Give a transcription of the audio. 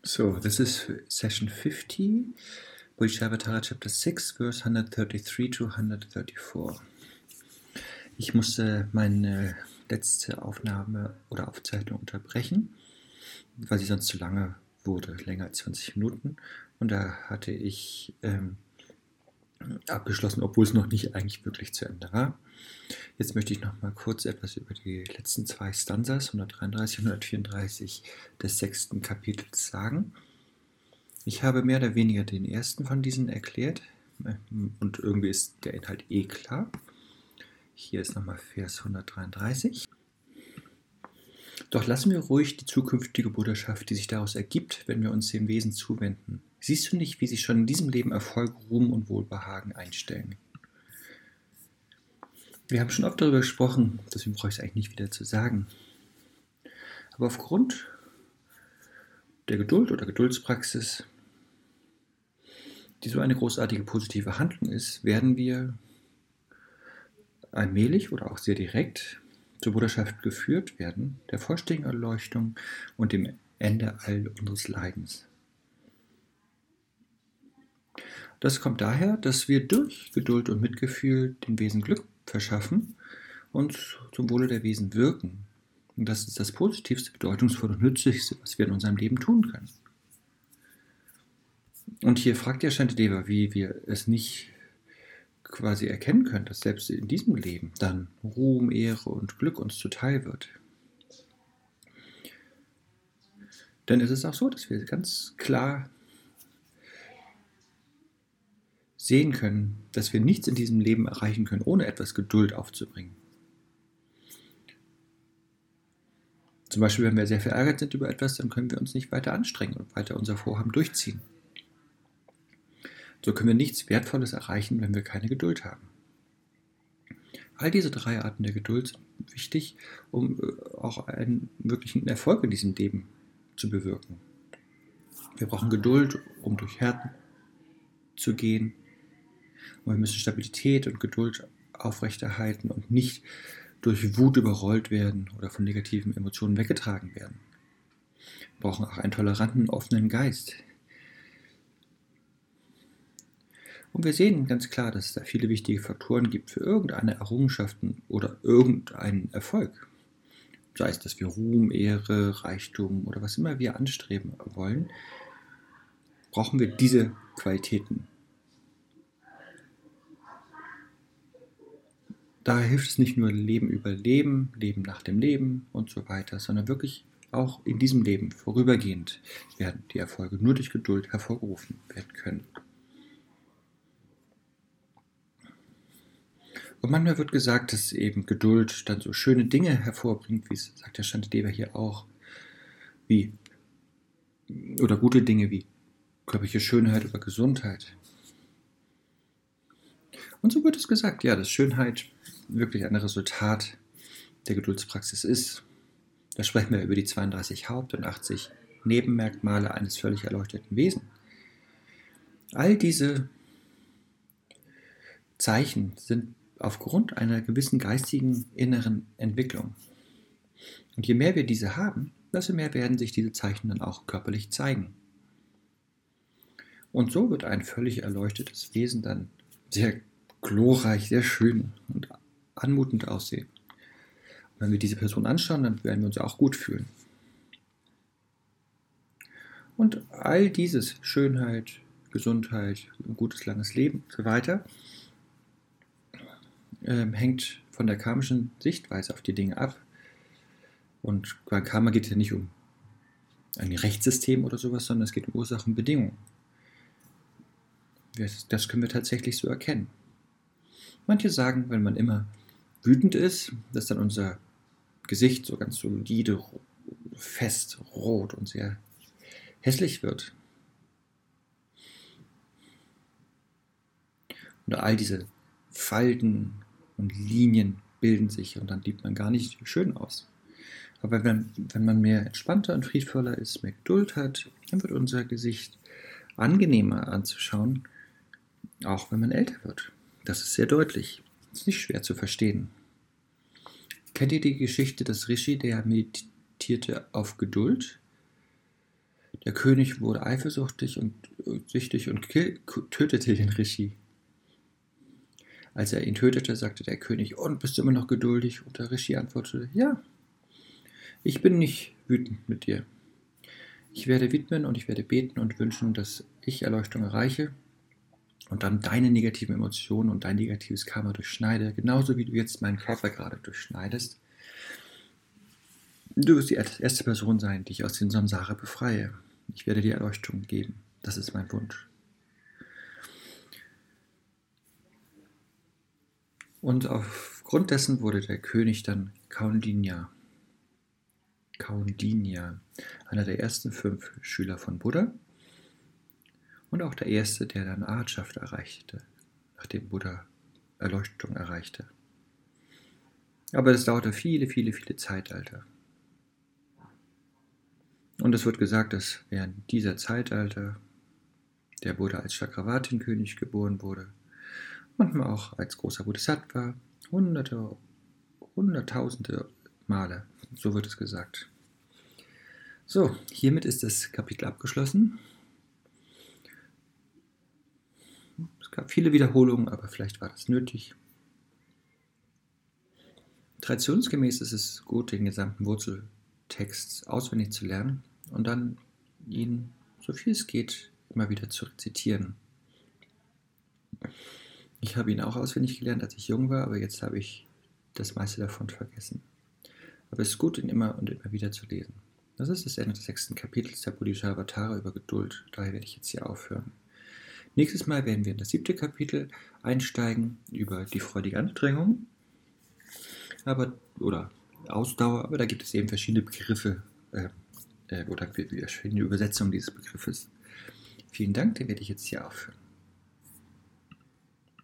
So, this is session 50, Bodhisattva chapter 6, verse 133 to 134. Ich musste meine letzte Aufnahme oder Aufzeichnung unterbrechen, weil sie sonst zu lange wurde, länger als 20 Minuten. Und da hatte ich abgeschlossen, obwohl es noch nicht eigentlich wirklich zu Ende war. Jetzt möchte ich noch mal kurz etwas über die letzten zwei Stanzas, 133 und 134 des 6. Kapitels sagen. Ich habe mehr oder weniger den ersten von diesen erklärt und irgendwie ist der Inhalt klar. Hier ist nochmal Vers 133. Doch lassen wir ruhig die zukünftige Bruderschaft, die sich daraus ergibt, wenn wir uns dem Wesen zuwenden. Siehst du nicht, wie sich schon in diesem Leben Erfolg, Ruhm und Wohlbehagen einstellen? Wir haben schon oft darüber gesprochen, deswegen brauche ich es eigentlich nicht wieder zu sagen. Aber aufgrund der Geduld oder Geduldspraxis, die so eine großartige positive Handlung ist, werden wir allmählich oder auch sehr direkt zur Bruderschaft geführt werden, der vollständigen Erleuchtung und dem Ende all unseres Leidens. Das kommt daher, dass wir durch Geduld und Mitgefühl dem Wesen Glück verschaffen und zum Wohle der Wesen wirken. Und das ist das positivste, bedeutungsvolle und nützlichste, was wir in unserem Leben tun können. Und hier fragt ja Shantideva, wie wir es nicht quasi erkennen können, dass selbst in diesem Leben dann Ruhm, Ehre und Glück uns zuteil wird. Denn es ist auch so, dass wir ganz klar sehen können, dass wir nichts in diesem Leben erreichen können, ohne etwas Geduld aufzubringen. Zum Beispiel, wenn wir sehr verärgert sind über etwas, dann können wir uns nicht weiter anstrengen und weiter unser Vorhaben durchziehen. So können wir nichts Wertvolles erreichen, wenn wir keine Geduld haben. All diese drei Arten der Geduld sind wichtig, um auch einen wirklichen Erfolg in diesem Leben zu bewirken. Wir brauchen Geduld, um durch Härten zu gehen. Und wir müssen Stabilität und Geduld aufrechterhalten und nicht durch Wut überrollt werden oder von negativen Emotionen weggetragen werden. Wir brauchen auch einen toleranten, offenen Geist. Und wir sehen ganz klar, dass es da viele wichtige Faktoren gibt für irgendeine Errungenschaft oder irgendeinen Erfolg. Sei es, dass wir Ruhm, Ehre, Reichtum oder was immer wir anstreben wollen, brauchen wir diese Qualitäten. Daher hilft es nicht nur Leben über Leben, Leben nach dem Leben und so weiter, sondern wirklich auch in diesem Leben vorübergehend werden die Erfolge nur durch Geduld hervorgerufen werden können. Und manchmal wird gesagt, dass eben Geduld dann so schöne Dinge hervorbringt, wie es sagt der Shantideva hier auch, oder gute Dinge wie körperliche Schönheit oder Gesundheit. Und so wird es gesagt, ja, dass Schönheit wirklich ein Resultat der Geduldspraxis ist. Da sprechen wir über die 32 Haupt- und 80 Nebenmerkmale eines völlig erleuchteten Wesens. All diese Zeichen sind aufgrund einer gewissen geistigen inneren Entwicklung. Und je mehr wir diese haben, desto mehr werden sich diese Zeichen dann auch körperlich zeigen. Und so wird ein völlig erleuchtetes Wesen dann sehr glorreich, sehr schön und anmutend aussehen. Und wenn wir diese Person anschauen, dann werden wir uns auch gut fühlen. Und all dieses, Schönheit, Gesundheit, ein gutes, langes Leben und so weiter, hängt von der karmischen Sichtweise auf die Dinge ab. Und beim Karma geht es ja nicht um ein Rechtssystem oder sowas, sondern es geht um Ursachen und Bedingungen. Das können wir tatsächlich so erkennen. Manche sagen, wenn man immer wütend ist, dass dann unser Gesicht so ganz solide, fest, rot und sehr hässlich wird. Und all diese Falten und Linien bilden sich und dann sieht man gar nicht schön aus. Aber wenn man mehr entspannter und friedvoller ist, mehr Geduld hat, dann wird unser Gesicht angenehmer anzuschauen, auch wenn man älter wird. Das ist sehr deutlich. Das ist nicht schwer zu verstehen. Kennt ihr die Geschichte des Rishi, der meditierte auf Geduld? Der König wurde eifersüchtig und süchtig und tötete den Rishi. Als er ihn tötete, sagte der König: Und bist du immer noch geduldig? Und der Rishi antwortete: Ja, ich bin nicht wütend mit dir. Ich werde widmen und ich werde beten und wünschen, dass ich Erleuchtung erreiche und dann deine negativen Emotionen und dein negatives Karma durchschneide, genauso wie du jetzt meinen Körper gerade durchschneidest. Du wirst die erste Person sein, die ich aus den Samsara befreie. Ich werde dir Erleuchtung geben. Das ist mein Wunsch. Und aufgrund dessen wurde der König dann Kaundinya, einer der ersten 5 Schüler von Buddha und auch der erste, der dann Arhatschaft erreichte, nachdem Buddha Erleuchtung erreichte. Aber das dauerte viele Zeitalter. Und es wird gesagt, dass während dieser Zeitalter der Buddha als Chakravartin-König geboren wurde, manchmal auch als großer Bodhisattva, hunderttausende Male, so wird es gesagt. So, hiermit ist das Kapitel abgeschlossen. Es gab viele Wiederholungen, aber vielleicht war das nötig. Traditionsgemäß ist es gut, den gesamten Wurzeltext auswendig zu lernen und dann ihn, so viel es geht, immer wieder zu rezitieren. Ich habe ihn auch auswendig gelernt, als ich jung war, aber jetzt habe ich das meiste davon vergessen. Aber es ist gut, ihn immer und immer wieder zu lesen. Das ist das Ende des 6. Kapitels der Bodhisattva über Geduld. Daher werde ich jetzt hier aufhören. Nächstes Mal werden wir in das 7. Kapitel einsteigen über die freudige Anstrengung oder Ausdauer, aber da gibt es eben verschiedene Begriffe oder verschiedene Übersetzungen dieses Begriffes. Vielen Dank, dann werde ich jetzt hier aufhören.